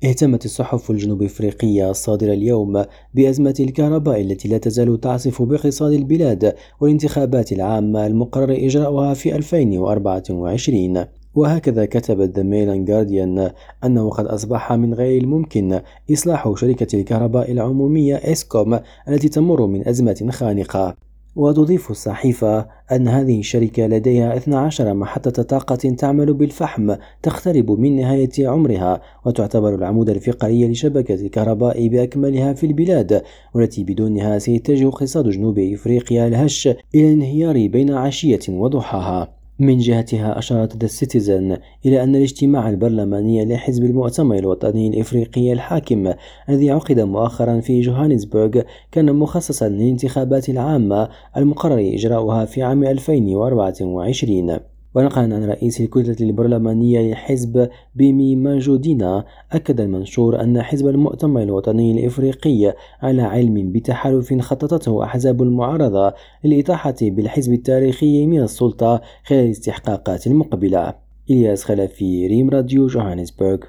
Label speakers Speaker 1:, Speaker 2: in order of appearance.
Speaker 1: اهتمت الصحف الجنوب أفريقية الصادرة اليوم بأزمة الكهرباء التي لا تزال تعصف باقتصاد البلاد والانتخابات العامة المقرر إجراؤها في 2024. وهكذا كتبت The Mail and Guardian أنه قد أصبح من غير الممكن إصلاح شركة الكهرباء العمومية إسكوم التي تمر من أزمة خانقة. وتضيف الصحيفة أن هذه الشركة لديها 12 محطة طاقة تعمل بالفحم تقترب من نهاية عمرها، وتعتبر العمود الفقري لشبكة الكهرباء بأكملها في البلاد، والتي بدونها سيتجه اقتصاد جنوب إفريقيا الهش إلى الانهيار بين عشية وضحاها. من جهتها أشارت The Citizen إلى أن الاجتماع البرلماني لحزب المؤتمر الوطني الإفريقي الحاكم الذي عقد مؤخرا في جوهانسبرغ كان مخصصا للانتخابات العامة المقرر إجراؤها في عام 2024. ونقلا عن رئيس الكتلة البرلمانية للحزب بيمي ماجودينا، أكد المنشور أن حزب المؤتمر الوطني الإفريقي على علم بتحالف خططته أحزاب المعارضة للإطاحة بالحزب التاريخي من السلطة خلال الاستحقاقات المقبلة. إلياس خلفي، ريم راديو، جوهانسبرغ.